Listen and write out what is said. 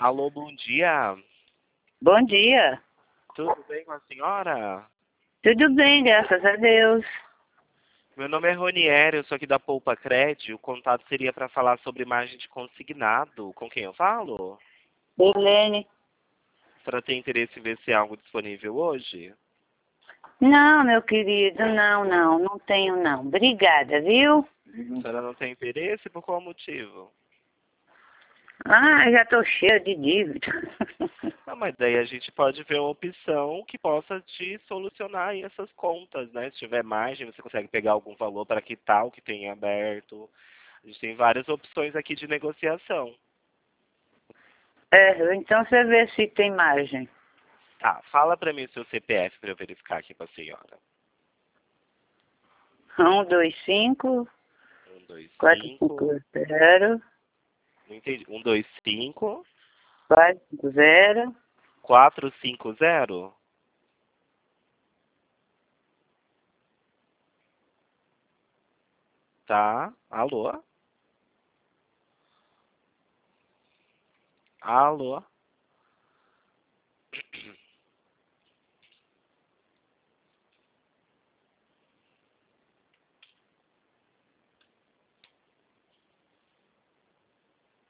Alô, bom dia. Bom dia. Tudo bem com a senhora? Tudo bem, graças a Deus. Meu nome é Ronieri, eu sou aqui da Poupa Cred. O contato seria para falar sobre margem de consignado. Com quem eu falo? Helene. A senhora tem interesse em ver se há algo disponível hoje? Não, meu querido, não tenho não. Obrigada, viu? A senhora não tem interesse? Por qual motivo? Ah, já tô cheia de dívida. Ah, mas daí a gente pode ver uma opção que possa te solucionar aí essas contas, né? Se tiver margem, você consegue pegar algum valor para quitar o que tem aberto. A gente tem várias opções aqui de negociação. Então você vê se tem margem. Tá, fala para mim o seu CPF para eu verificar aqui com a senhora. 125 125, 450 não entendi. 125 450. 450. Tá, alô? Alô?